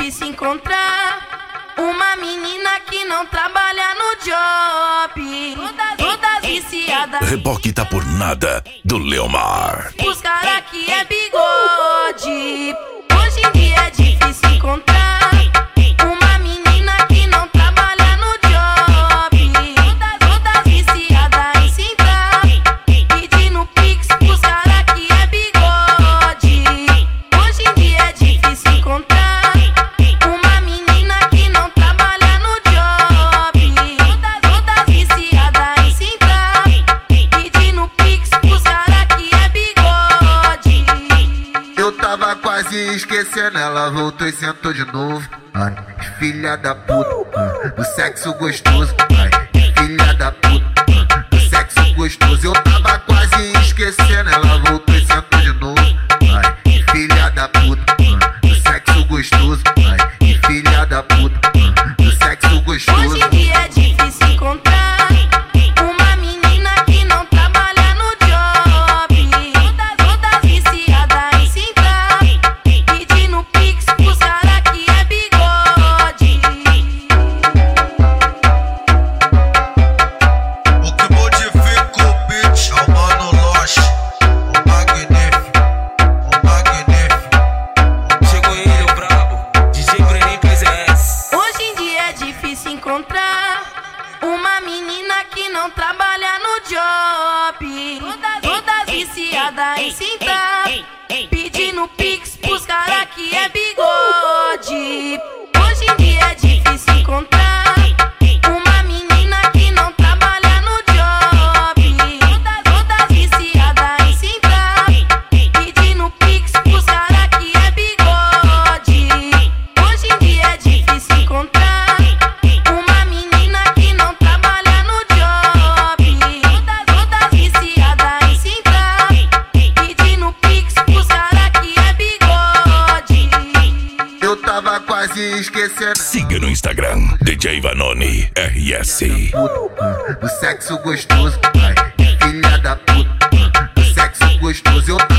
difícil encontrar uma menina que não trabalha no job. Todas viciadas. Reboque tá por nada do Leomar. Os cara que é bigode. Hoje em dia é difícil encontrar uma menina que não trabalha no job. Todas viciadas em sentar, pedindo pix pros cara que é bigode. Hoje em dia é difícil encontrar uma menina que não trabalha no job. Todas viciadas em sentar, pedindo pix pros cara que é bigode. Eu tava quase esquecendo, ela voltou e sentou de novo. Ai, filha da puta, do sexo gostoso. Ai, filha da puta, do sexo gostoso. Eu tava quase esquecendo, ela voltou e sentou de novo. Ai, filha da puta, do sexo gostoso. Ai, filha da puta, do sexo gostoso. Hoje em dia é difícil encontrar uma menina que não trabalha no job. Todas viciadas em sentar, pedindo pix pros cara que é bigode. O que modifica o beat é o Mano Loche, o magnífico, o magnífico. Chegou ele, o brabo, DJ Brenin PZS. Hoje em dia é difícil encontrar uma menina que não trabalha no job. Todas viciadas em sentar, pedindo pix pros cara que é bigode. Hoje em dia é difícil encontrar uma menina que não trabalha no job. Todas viciadas em sentar, pedindo pix pros cara que é bigode. Hoje em dia é difícil encontrar uma menina que não trabalha no job. Todas viciadas em sentar, pedindo pix pros cara que é bigode. Eu tava quase esquecendo. Siga no Instagram, DJ Vanoni RS. Do sexo gostoso. Ai, filha da puta, do sexo gostoso. Eu